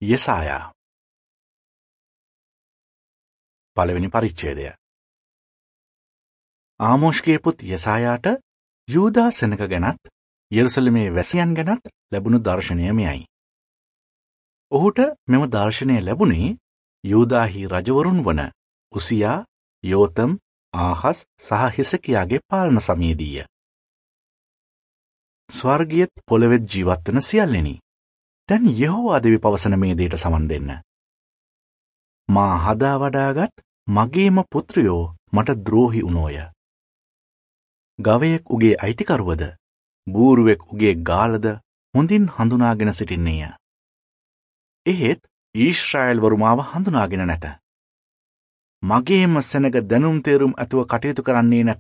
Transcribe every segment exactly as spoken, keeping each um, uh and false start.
යෙසායා පළවෙනි පරිච්ඡේදය. ආමෝෂ්ගේ පුත් යෙසායාට යූදා සෙනග ගැනත් යෙරුසලමේ වැසියන් ගැනත් ලැබුණු දර්ශනය මෙයයි. ඔහුට මෙම දර්ශනය ලැබුණේ යූදාහි රජවරුන් වන උසියා, යෝතම්, ආහස් සහ හිසකියාගේ පාලන සමයේදීය. ස්වර්ගයේත් පොළොවෙත් ජීවත් වන සියල්ලෙනි, දැන් යෙහෝවා දෙවි පවසන මේ දෙයට සමන් දෙන්න. මා හදා වඩාගත් මගේම පුත්‍රයෝ මට ද්‍රෝහි වුණෝය. ගවයෙක් උගේ අයිතිකරුවද, බූරුවෙක් උගේ ගාලද හොඳින් හඳුනාගෙන සිටින්නේය. එහෙත් ඊශ්‍රායල් වරු මාව හඳුනාගෙන නැත. මගේම සෙනග දැනුම් තේරුම් ඇතුව කටයුතු කරන්නේ නැත.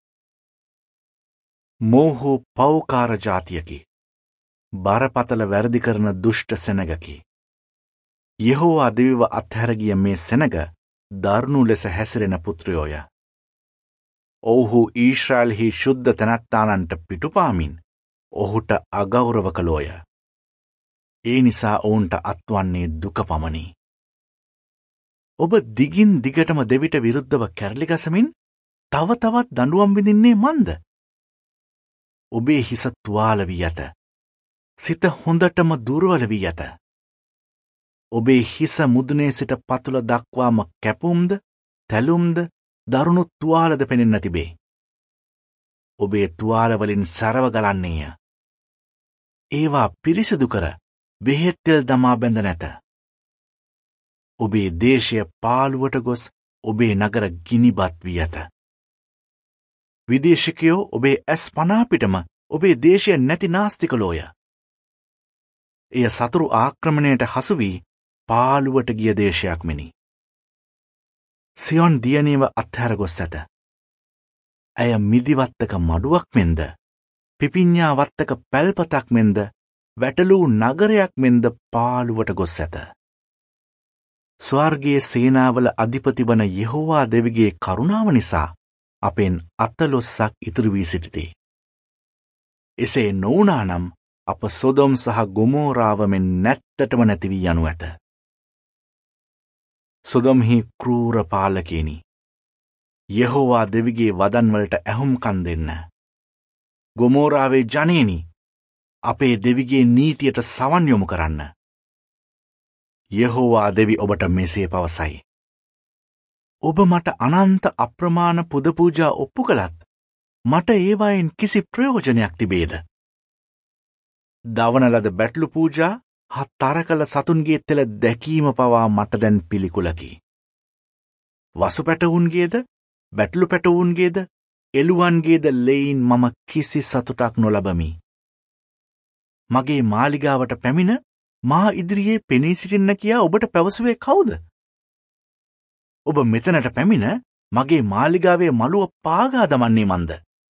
මෝහෝ පෞකාර ජාතියකි. බරපතල වැරදි කරන දුෂ්ට සෙනගකි. යෙහෝවා දෙවිව අත්හැර ගිය මේ සෙනග දරුණු ලෙස හැසිරෙන පුත්‍රයෝය. ඔවුහු ඊශ්‍රායල්හි ශුද්ධ තැනැත්තානන්ට පිටුපාමින් ඔහුට අගෞරව කළෝය. ඒ නිසා ඔවුන්ට අත්වන්නේ දුක පමණි. ඔබ දිගින් දිගටම දෙවිට විරුද්ධව කැරලි ගසමින් තව තවත් දඬුවම් විඳින්නේ මන්ද? ඔබේ හිස තුවාල වී ඇත. සිත හොඳටම දුර්වල වී ඇත. ඔබේ හිස මුදුනේ සිට පතුල දක්වාම කැපුම්ද, තැලුම්ද, දරුණු තුවාලද පෙනෙන්න තිබේ. ඔබේ තුවාල වලින් සරව ගලන්නේය. ඒවා පිරිසිදු කර බෙහෙත් තෙල් දමා බැඳ නැත. ඔබේ දේශය පාළුවට ගොස් ඔබේ නගර ගිනිබත් වී ඇත. විදේශිකයෝ ඔබේ ඇස් පනා පිටම ඔබේ දේශය නැති නාස්ති කළෝය. එය සතුරු ආක්‍රමණයට හසු වී පාළුවට ගිය දේශයක් මෙනි. සියොන් දියණියව අත්හැර ගොස් ඇත. ඇය මිදිවත්තක මඩුවක් මෙන්ද, පිපිඤ්ඤා වත්තක පැල්පතක් මෙන්ද, වැටලූ නගරයක් මෙන්ද පාළුවට ගොස් ඇත. ස්වර්ගයේ සේනාවල අධිපති වන යෙහෝවා දෙවිගේ කරුණාව නිසා අපෙන් අතලොස්සක් ඉතුරු වී සිටිතේ. එසේ නොවුනා නම් අප සොදොම් සහ ගොමෝරාව මෙන් නැත්තටම නැති වී යනු ඇත. සොදොම්හි ක්‍රූර පාලකේනි, යෙහෝවා දෙවිගේ වදන්වලට ඇහුම්කන් දෙන්න. ගොමෝරාවේ ජනේනි, අපේ දෙවිගේ නීතියට සවන් යොමු කරන්න. යෙහෝවා දෙවි ඔබට මෙසේ පවසයි. ඔබ මට අනන්ත අප්‍රමාණ පුද පූජා ඔප්පු කළත් මට ඒවායින් කිසි ප්‍රයෝජනයක් තිබේද? දවන ලද බැටළු පූජා හා තරකල සතුන්ගේ තෙල දැකීම පවා මට දැන් පිළිකුලකි. වසු පැටවුන්ගේද, බැටළු පැටවුන්ගේද, එළුවන්ගේද ලෙයින් මම කිසි සතුටක් නොලබමි. මගේ මාලිගාවට පැමිණ මා ඉදිරියේ පෙනී සිටින්න කියා ඔබට පැවසුවේ කවුද? ඔබ මෙතනට පැමිණ මගේ මාලිගාවේ මළුව පාගා දමන්නේ මන්ද?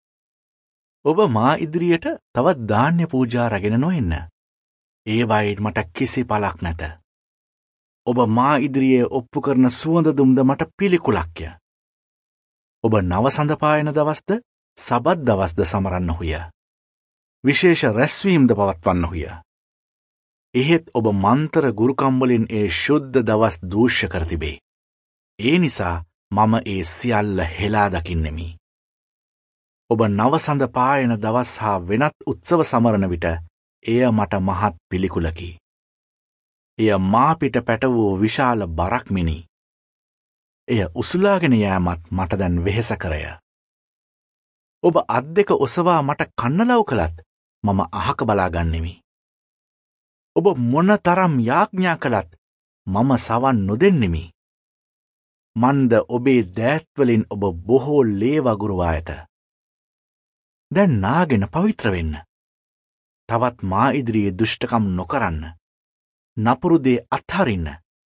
ඔබ මා ඉදිරියට තවත් ධාන්‍ය පූජා රැගෙන නොඑන්න. ඒවායින් මට කිසි පලක් නැත. ඔබ මා ඉදිරියේ ඔප්පු කරන සුවඳ දුම්ද මට පිළිකුලක්ය. ඔබ නවසඳ පායන දවස්ද, සබත් දවස්ද සමරන්නහුය. විශේෂ රැස්වීම්ද පවත්වන්නහුය. එහෙත් ඔබ මන්තර ගුරුකම් වලින් ඒ ශුද්ධ දවස් දූෂ්‍ය කර තිබේ. ඒ නිසා මම ඒ සියල්ල හෙලා දකින්නෙමි. ඔබ නවසඳ පායන දවස් හා වෙනත් උත්සව සමරන විට එය මට මහත් පිළිකුලකි. එය මා පිට පැට වූ විශාල බරක් මිනි. එය උසුලාගෙන යෑමත් මට දැන් වෙහෙස කරය. ඔබ අත් දෙක ඔසවා මට කන්නලව් කළත් මම අහක බලා ගන්නෙමි. ඔබ මොන තරම් යාඥා කළත් මම සවන් නොදෙන්නෙමි. මන්ද ඔබේ දෑත්වලින් ඔබ බොහෝ ලේ වගුරුවා ඇත. දැන් නාගෙන පවිත්‍ර වෙන්න. තවත් මා ඉදිරියේ දුෂ්ටකම් නොකරන්න. නපුරු දේ අත්හරින්න.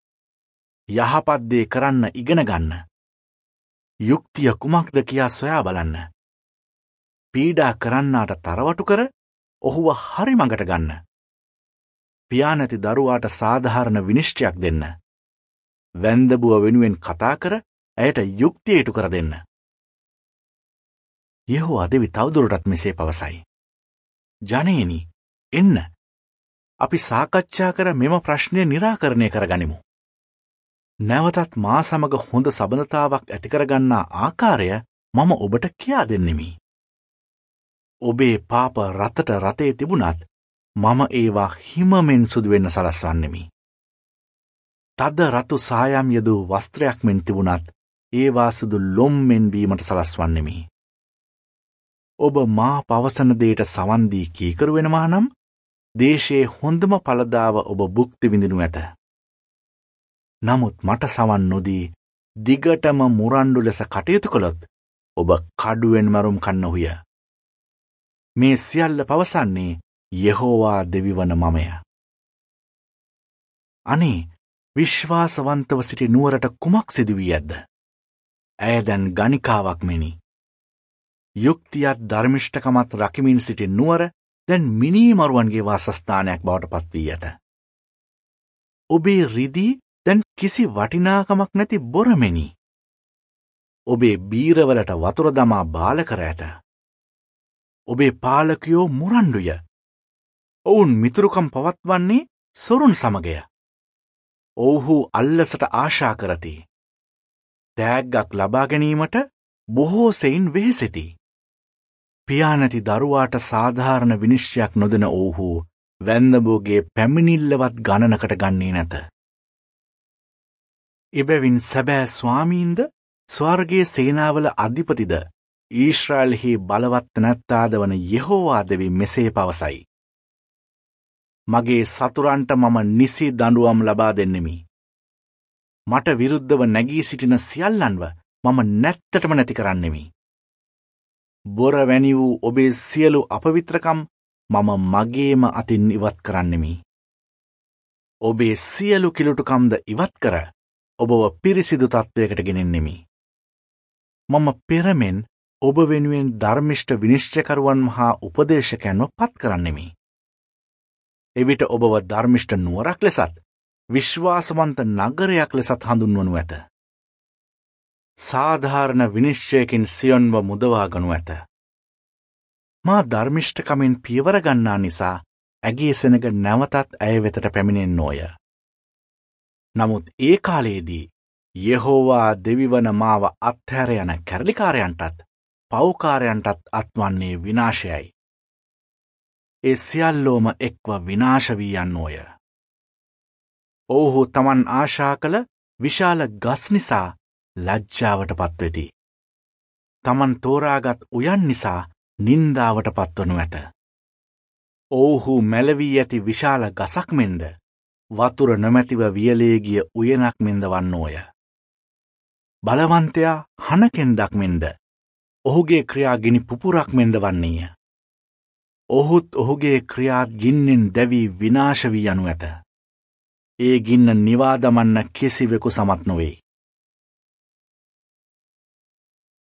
යහපත් දේ කරන්න ඉගෙන ගන්න. යුක්තිය කුමක්ද කියා සොයා බලන්න. පීඩා කරන්නාට තරවටු කර ඔහුව හරි මඟට ගන්න. පියා නැති දරුවාට සාධාරණ විනිශ්චයක් දෙන්න. වැන්දබුව වෙනුවෙන් කතා කර ඇයට යුක්තිය ඉටු කර දෙන්න. යෙහෝවා දෙවි තවදුරටත් මෙසේ පවසයි. ජනේනි, එන්න. අපි සාකච්ඡා කර මෙම ප්‍රශ්නය निराකරණය කරගනිමු. නැවතත් මා සමග හොඳ සබඳතාවක් ඇති කරගන්නා ආකාරය මම ඔබට කියා දෙන්නෙමි. ඔබේ පාප රතට රතේ තිබුණත් මම ඒවා හිමමෙන් සුදු වෙන්න සලස්වන්නෙමි. තද රතු සායම් යදූ වස්ත්‍රයක් මෙන් තිබුණත් ඒවා සුදු ලොම්මෙන් වීමට සලස්වන්නෙමි. ඔබ මා පවසන දෙයට සවන් දී කීකරු වෙනවා නම් දේශයේ හොඳම ඵලදාව ඔබ භුක්ති විඳිනු ඇත. නමුත් මට සවන් නොදී දිගටම මුරණ්ඩු ලෙස කටයුතු කළොත් ඔබ කඩුවෙන් මරුම් කන්නහුය. මේ සියල්ල පවසන්නේ යෙහෝවා දෙවිවන මමය. අනේ විශ්වාසවන්තව සිටි නුවරට කුමක් සිදු වී ඇද්ද? ඇය දැන් ගණිකාවක් මෙනි. යුක්තියත් ධර්මිෂ්ඨකමත් රකිමින් සිටි නුවර දැන් මිනීමරුවන්ගේ වාසස්ථානයක් බවට පත් වී ඇත. ඔබේ රිදී දැන් කිසි වටිනාකමක් නැති බොරමෙනි. ඔබේ බීරවලට වතුර දමා බාල කර ඇත. ඔබේ පාලකයෝ මුරණ්ඩුය. ඔවුන් මිතුරුකම් පවත්වන්නේ සොරුන් සමගය. ඔවුහු අල්ලසට ආශා කරති. තෑග්ගක් ලබා ගැනීමට බොහෝ සෙයින් වෙහෙසෙති. පියා නැති දරුවාට සාධාරණ විනිශ්චයක් නොදෙන ඔවුහු වැන්දඹුවගේ පැමිණිල්ලවත් ගණනකට ගන්නේ නැත. එබැවින් සැබෑ ස්වාමීන්ද ස්වර්ගයේ සේනාවල අධිපතිද ඊශ්‍රායලෙහි බලවත් නැත්තාද වන යෙහෝවා දෙවි මෙසේ පවසයි. මගේ සතුරන්ට මම නිසි දඬුවම් ලබා දෙන්නෙමි. මට විරුද්ධව නැගී සිටින සියල්ලන්ව මම නැත්තටම නැති කරන්නෙමි. බොර වැනි වූ ඔබේ සියලු අපවිත්‍රකම් මම මගේම අතින් ඉවත් කරන්නෙමි. ඔබේ සියලු කිලුටුකම්ද ඉවත් කර ඔබව පිරිසිදු තත්වයකට ගෙනෙන්නෙමි. මම පෙරමෙන් ඔබ වෙනුවෙන් ධර්මිෂ්ඨ විනිශ්චයකරුවන් හා උපදේශකයන්ව පත් කරන්නෙමි. එවිට ඔබව ධර්මිෂ්ඨ නුවරක් ලෙසත් විශ්වාසවන්ත නගරයක් ලෙසත් හඳුන්වනු ඇත. සාධාරණ විනිශ්චයකින් සියොන්ව මුදවා ගනු ඇත. මා ධර්මිෂ්ඨකමින් පියවර ගන්නා නිසා ඇගේ සෙනග නැවතත් ඇය වෙතට පැමිණෙන්නෝය. නමුත් ඒ කාලයේදී යෙහෝවා දෙවිවන මාව අත්හැර යන කැරලිකාරයන්ටත් පව්කාරයන්ටත් අත්වන්නේ විනාශයයි. ඒ සියල්ලෝම එක්ව විනාශ වී යන්නෝය. ඔවුහු තමන් ආශා කළ විශාල ගස් නිසා ලජ්ජාවට පත්වෙති. තමන් තෝරාගත් උයන් නිසා නින්දාවට පත්වනු ඇත. ඔවුහු මැලවී ඇති විශාල ගසක් මෙන්ද වතුර නොමැතිව වියලේ ගිය උයනක් මෙන්ද වන්නෝය. බලවන්තයා හනකෙන්දක් මෙන්ද ඔහුගේ ක්‍රියා ගිනි පුපුරක් මෙන්ද වන්නේය. ඔහුත් ඔහුගේ ක්‍රියාත් ගින්නෙන් දැවී විනාශ වී යනු ඇත. ඒ ගින්න නිවා දමන්න කිසිවෙකු සමත් නොවේ.